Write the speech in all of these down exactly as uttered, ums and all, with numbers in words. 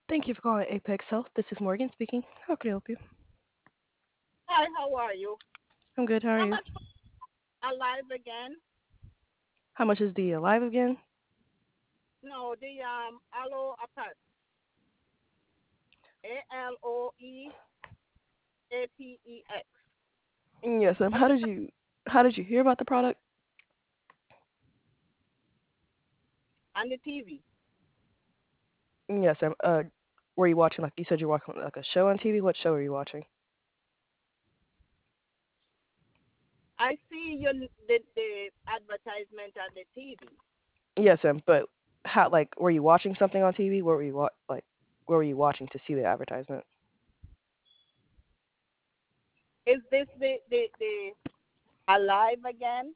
Thank you for calling Apex Health. This is Morgan speaking. How can I help you? Hi, how are you? I'm good. How are How you? much for Alive again? How much is the Alive again? No, the um Aloe Apex. A L O E A P E X. Yes, ma'am. What How is did you How did you hear about the product? on the T V? Yes, ma'am. Uh, were you watching like you said you're watching like a show on T V? What show are you watching? I see your the, the advertisement on the T V. Yes, ma'am. But how like were you watching something on T V? What were you wa- like? What were you watching to see the advertisement? Is this the the, the Alive again?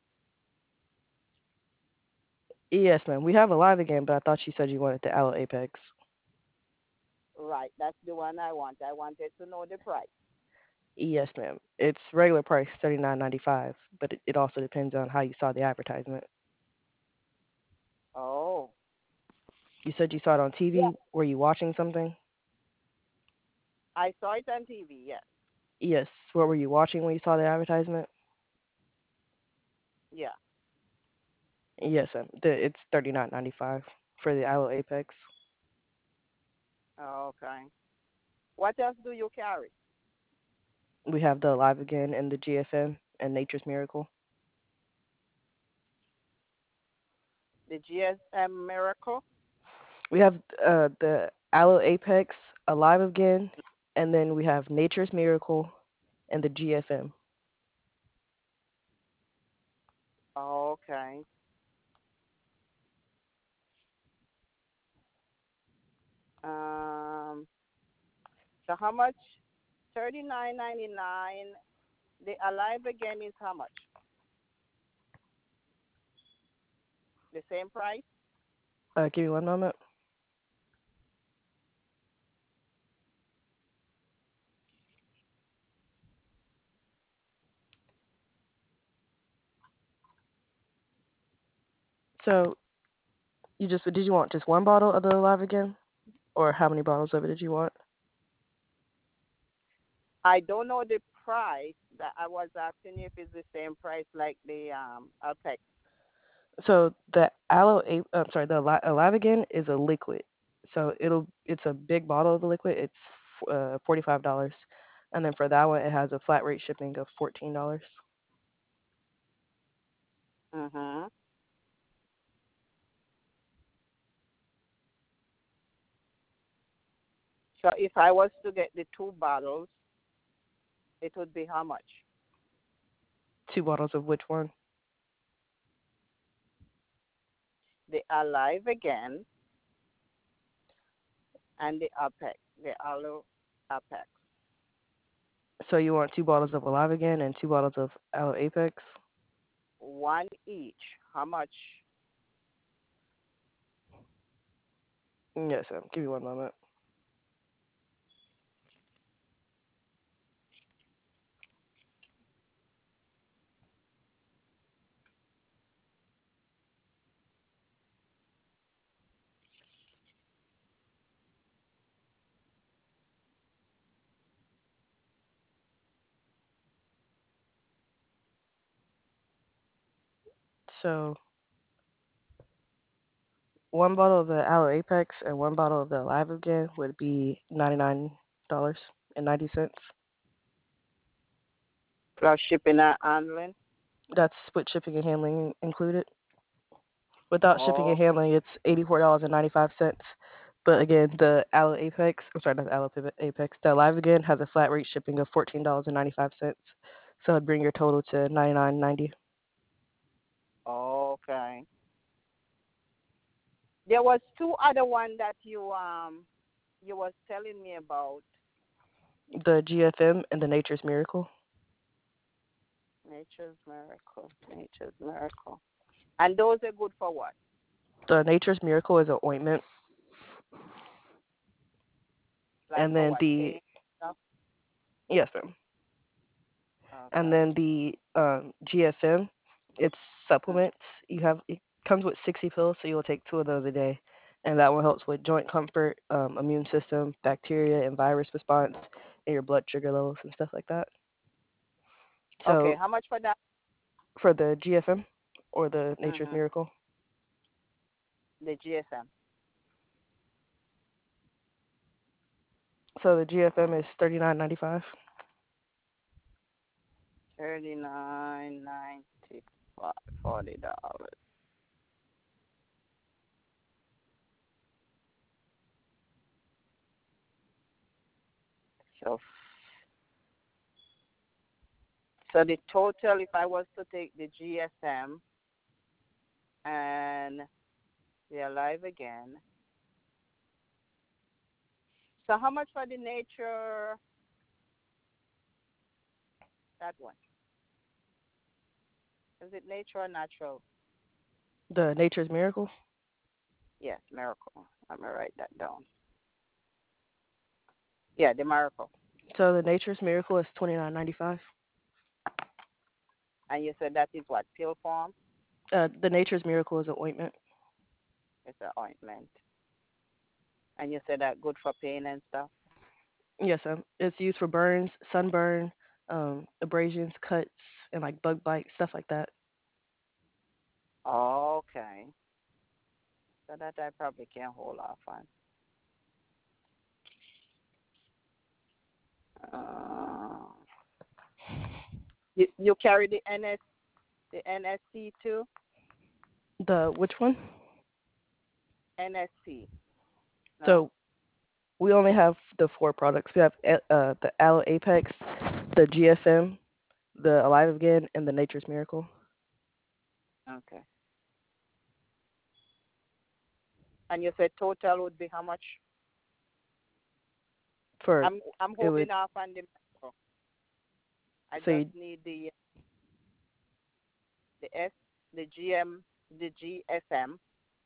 Yes, ma'am. We have Alive again, but I thought you said you wanted the Aloe Apex. Right, that's the one I want. I wanted to know the price. Yes, ma'am. It's regular price thirty nine ninety five, but it, it also depends on how you saw the advertisement. Oh, You said you saw it on yeah. T V. Were you watching something? I saw it on T V. Yes, Yes. What were you watching when you saw the advertisement? yeah. Yes, ma'am. The, it's thirty nine ninety five for the Aloe Apex. Okay. What else do you carry? We have the Alive Again and the G F M and Nature's Miracle. The G S M Miracle. We have uh, the Aloe Apex, Alive Again, and then we have Nature's Miracle and the G F M. Okay. Um. So how much? Thirty nine ninety nine. The Alive Again is how much? The same price? Uh, give me one moment. So you just did you want just one bottle of the Alive Again, or how many bottles of it did you want? I don't know the price. That I was asking you if it's the same price like the um Alpex. So the aloe, a- I'm sorry, the Ali- Alive Again is a liquid. So it'll, it's a big bottle of the liquid. It's uh, forty-five dollars, and then for that one, it has a flat rate shipping of fourteen dollars. Mhm. So if I was to get the two bottles, it would be how much? Two bottles of which one? The Alive Again and the Alpex, the Aloe Alpex. So you want two bottles of Alive Again and two bottles of Aloe Apex? One each. How much? Yes, ma'am. Give me one moment. So one bottle of the Aloe Apex and one bottle of the Alive Again would be ninety-nine dollars and ninety cents. Plus shipping and handling. That's with shipping and handling included. Without shipping and Oh, handling, it's eighty-four dollars and ninety-five cents. But again, the Aloe Apex, I'm sorry, not the Aloe Apex, the Alive Again has a flat rate shipping of fourteen dollars and ninety-five cents. So it'd bring your total to ninety-nine ninety. okay. There was two other one that you um you was telling me about. The G F M and the Nature's Miracle. Nature's Miracle. Nature's Miracle. And those are good for what? The Nature's Miracle is an ointment, Like and for then what? the Pain stuff? yes, ma'am. And Okay. then the um, G F M, it's Mm. supplements. You have it comes with sixty pills, so you'll take two of those a day. and that one helps with joint comfort, um, immune system, bacteria and virus response, and your blood sugar levels and stuff like that. Okay, So how much for that? for the G F M or the Nature's Mhm. Miracle, The G S M. so the G F M is thirty nine ninety five. Thirty nine ninety five, forty dollars. So so the total, if I was to take the G S M and the Alive Again. So how much for the nature, that one? Is it nature or natural? The Nature's Miracle. Yes, miracle. I'm gonna write that down. Yeah, the miracle. So the Nature's Miracle is twenty nine ninety five. And you said that is what, pill form? Uh, the Nature's Miracle is an ointment. It's an ointment. And you said that good for pain and stuff. Yes, um, it's used for burns, sunburn, um, abrasions, cuts, and like bug bites, stuff like that. Okay. So that I probably can hold off on. Uh, you you carry the N S the N S C too? The which one? N S C. No? So we only have the four products. We have uh, the Aloe Apex, the G F M, the Alive Again, and the Nature's Miracle. Okay. And you said total would be how much? For I'm I'm it would holding off on the miracle. I so just you, need the the S the G M the G S M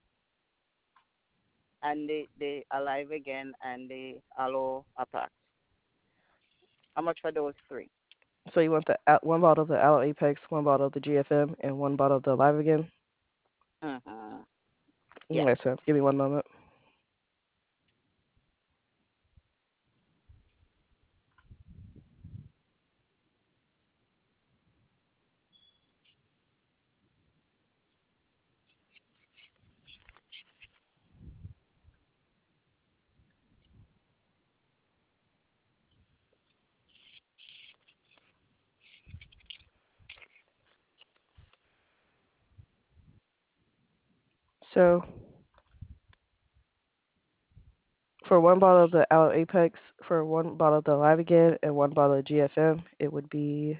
and the the Alive Again and the Aloe Apex. How much for those three? so you want the uh, one bottle of the Aloe Apex, one bottle of the G F M, and one bottle of the Alive Again. Mhm. Yeah. Okay, so give me one moment. So for one bottle of the Aloe Apex, for one bottle of the Alive Again, and one bottle of G F M, it would be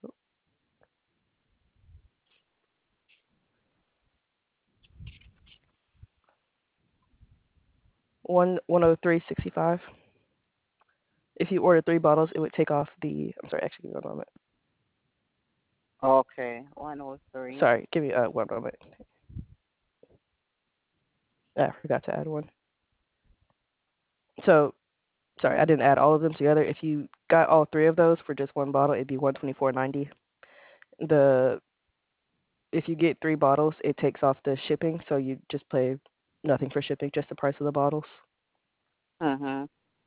one one oh three sixty five. If you order three bottles, it would take off the. I'm sorry, actually, give me one moment. Okay. One oh three. Sorry, give me uh one moment. Ah, I forgot to add one. So sorry, I didn't add all of them together. If you got all three of those for just one bottle, it'd be one twenty four ninety. The if you get three bottles, it takes off the shipping, so you just pay nothing for shipping, just the price of the bottles. Mhm.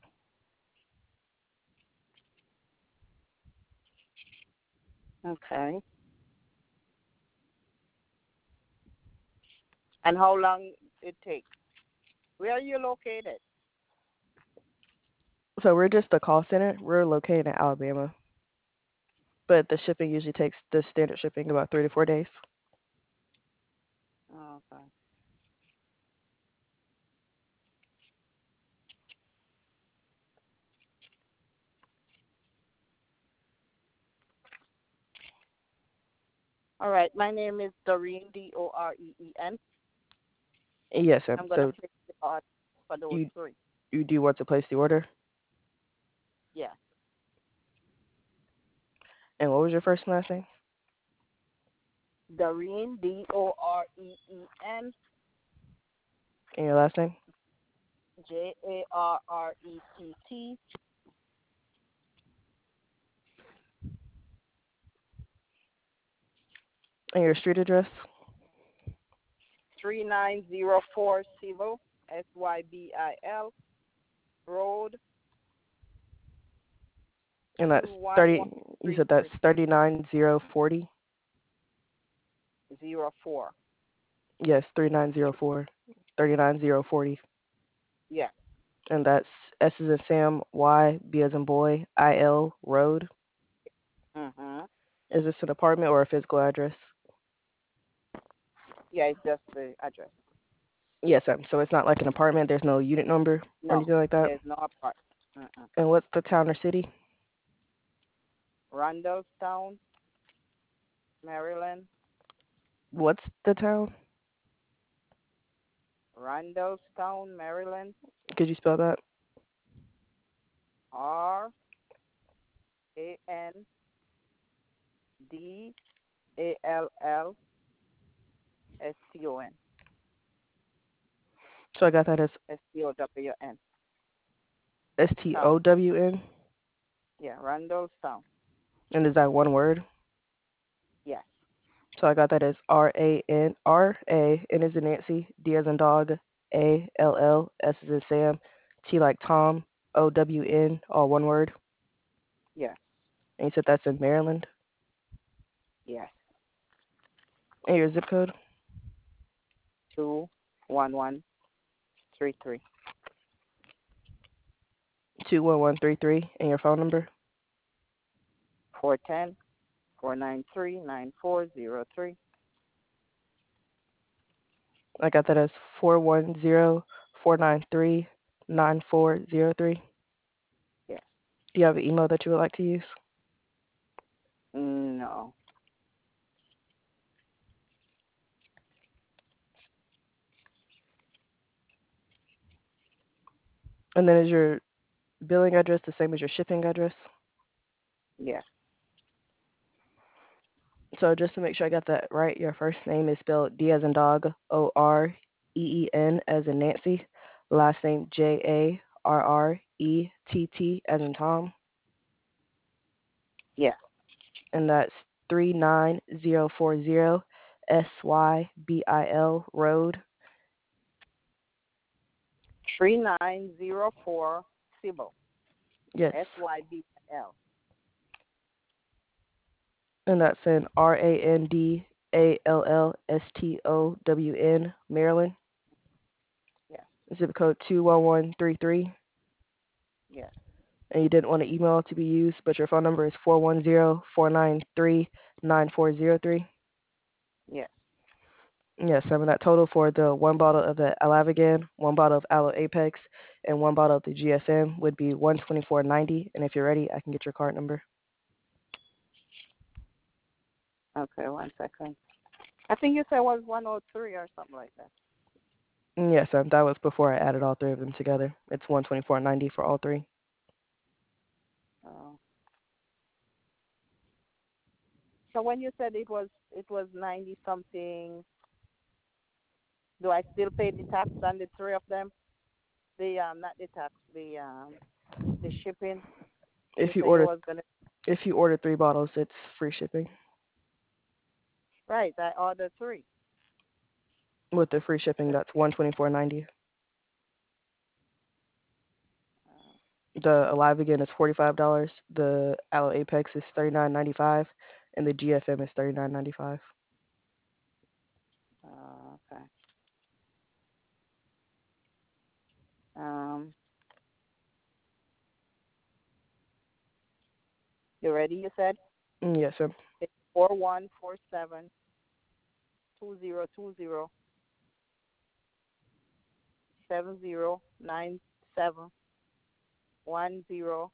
Okay. And how long it takes? Where are you located? So we're just a call center. We're located in Alabama, but the shipping usually takes the standard shipping about three to four days. Okay. All right. My name is Doreen, D O R E E N. Yes, ma'am. I'm gonna So place the order for those you three. you do want to place the order, Yes. and what was your first and last name Doreen, D O R E E N, and your last name J A R R E T T, and your street address? three nine zero four Civil S Y B I L Road, And two that's one one thirty. You three said that's three thirty nine zero forty. zero four. Yes, three nine zero four. Thirty nine zero forty. Yes. And that's S as in Sam, Y, B as in boy, I L Road. Mhm. Is this an apartment or a physical address? Yeah, it's just the address. Yes, ma'am. So it's not like an apartment. There's no unit number or No, anything like that. there's no apart. Mm-mm. And what's the town or city? Randallstown, Maryland. What's the town? Randallstown, Maryland. Could you spell that? R A N D A L L S T O N. So I got that as S T O W N. S T O Town. W N. Yeah, Randallstown. And is that one word? Yes. So I got that as R A N R A N as in Nancy, D as in dog, A L L S as in Sam, T like Tom, O W N, all one word. Yes. And you said that's in Maryland. Yes. And your zip code? Two one one three three. Two one one three three. And your phone number? Four ten four nine three nine four zero three. I got that as four one zero four nine three nine four zero three. Yes. Do you have an email that you would like to use? No. And then is your billing address the same as your shipping address? Yes. So just to make sure I got that right, your first name is spelled D as in dog, O R E E N as in Nancy. Last name J A R R E T T as in Tom. Yes. And that's three nine zero four zero S Y B I L Road. Three nine zero four Sybil. Yes. S Y B L. And that's in R A N D A L L S T O W N, Maryland. Yes. Zip code two one one three three. Yes. And you didn't want an email to be used, but your phone number is four one zero four nine three nine four zero three. Yes. Yes, some of that total for the one bottle of the Alavagan, one bottle of Aloe Apex, and one bottle of the G S M would be one twenty four ninety. And if you're ready, I can get your card number. Okay, one second. I think you said it was one oh three or something like that. Yes, um, that was before I added all three of them together. It's one twenty four ninety for all three. Oh. So when you said it was it was ninety something, do I still pay the tax on the three of them? The um not the tax, the um the shipping. You If you say you order was gonna if you order three bottles, it's free shipping. right. I ordered three. With the free shipping, Let's that's see. one twenty four ninety. Uh, The Alive Again is forty five dollars. The Aloe Apex is thirty nine ninety five, and the G F M is thirty nine ninety five. uh, okay. Um, you ready? You said Yes, sir. it's four one four seven two zero two zero seven zero nine seven one zero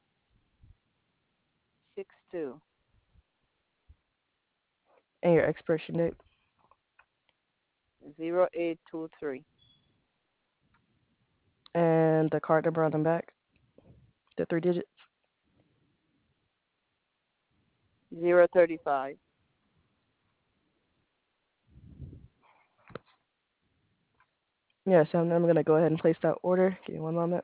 six two And your expiration date. zero eight two three And the card number on the back, the three digits. zero thirty five. Yes, I'm, I'm going to go ahead and place that order. Give me one moment.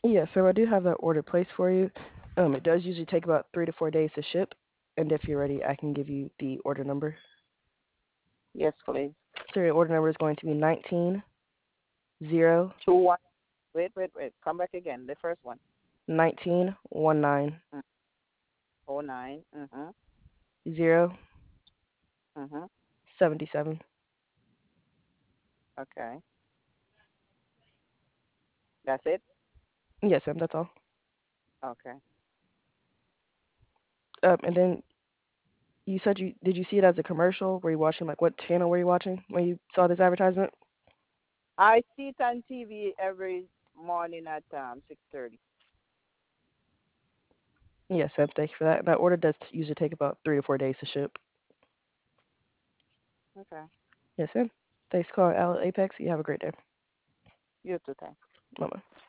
Yeah, so I do have that order placed for you. Um, it does usually take about three to four days to ship, and if you're ready, I can give you the order number. Yes, please. So your order number is going to be nineteen zero Two one. Wait, wait, wait. Come back again. The first one. nineteen one nine Mm. Oh nine. Mhm. zero Mhm. seventy seven. Okay. That's it. Yes, ma'am, that's all. Okay. Um, and then you said you did you see it as a commercial? Were you watching like what channel were you watching when you saw this advertisement? I see it on T V every morning at um six thirty. Yes, ma'am, thank you for that. That order does usually take about three to four days to ship. Okay. Yes, ma'am. Thanks for calling Al Apex. You have a great day. You too. Thanks. Bye bye.